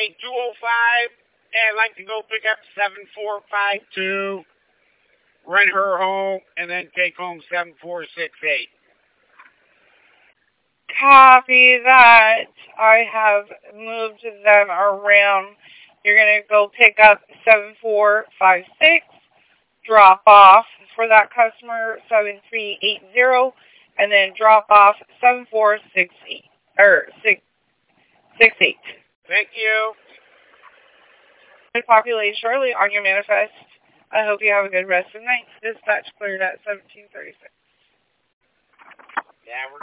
a 205, and I'd like to go pick up 7452, rent her home, and then take home 7468. Copy that. I have moved them around. You're going to go pick up 7456, drop off for that customer 7380, and then drop off 7468 or 668. Thank you. Populate shortly on your manifest. I hope you have a good rest of the night. Dispatch cleared at 1736. Yeah, we're